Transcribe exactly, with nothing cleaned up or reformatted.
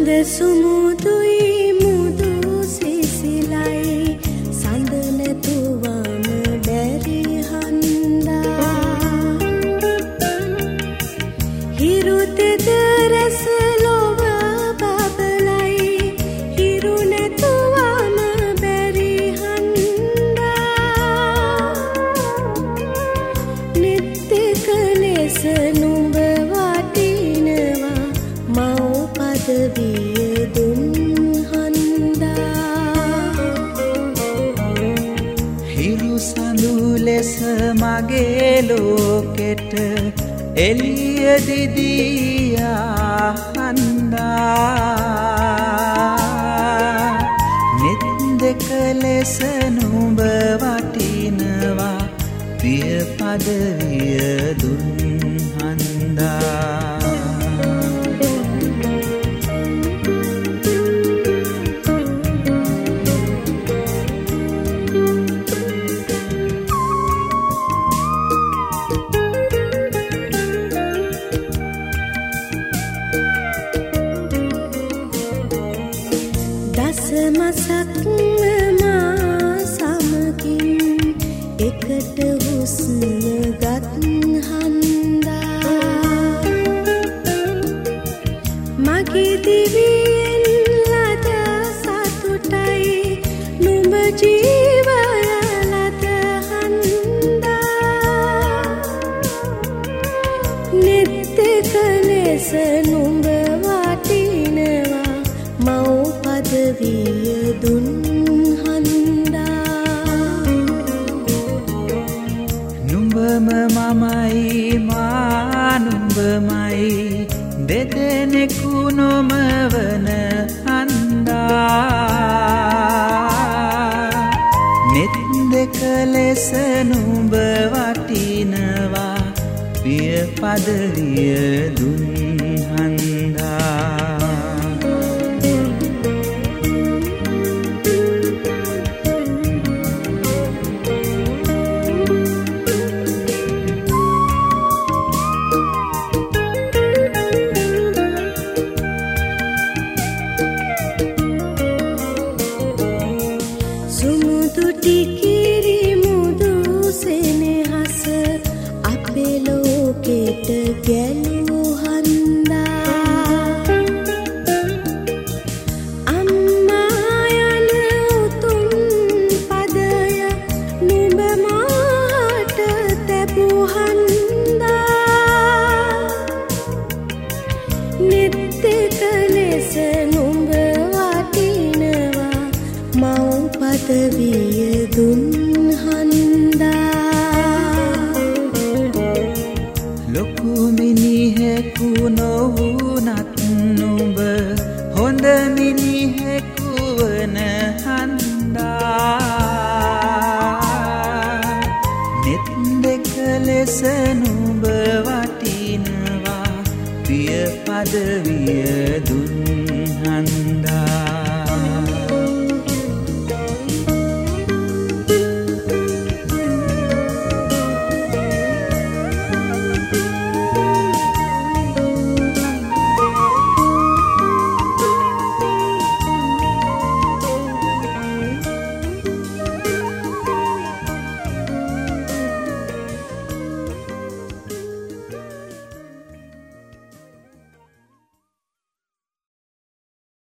සඳ සුමුදුයි මුදු සිසිලයි සඳ නැතුවම බැරි හන්දා හිරු තෙද රස ලොව බබලයි හිරු නැතුවම බැරි හන්දා නිත්‍යක ලෙස නුඹ වටිනවා මව් පදවිය දුන් හන්දා හිරු සඳු ලෙස මගේ ලෝකෙට එළිය දිදියා හන්දා නිත් දෙක ලෙස නුඹ වටිනවා පිය පදවිය දුන් හන්දා දසමසක්ම මා සමගින් එකට හුස්ම ගත් හන්දා මගේ දිවියෙන් ලද සතුටයි නුඹ ජීවය ලද හන්දා නිත්‍යක ලෙස නුඹ වටිනවා මව් පදවිය දුන් හන්දා නුඹම මමයි මා නුඹමයි දෙදෙනෙකු නොමවන හන්දා නිත් දෙක ලෙස නුඹ වටිනවා පිය පදවිය දුන් හන්දා සුමුදු ටිකිරි මුදු සෙනෙහස අපේ ලෝකෙට ගැලූ හන්දා අම්මා යන උතුම් පදය නුඹ මාට තැබූ හන්දා නිත්‍යක ලෙස නුඹ වටිනවා මව් පදවිය දුන් හන්දා ලොකු මිනිහෙකු නොවුනත් නුඹ හොඳ මිනිහෙකු වන හන්දා නිත් දෙක ලෙස නුඹ වටිනවා පිය පදවිය දුන් හන්දා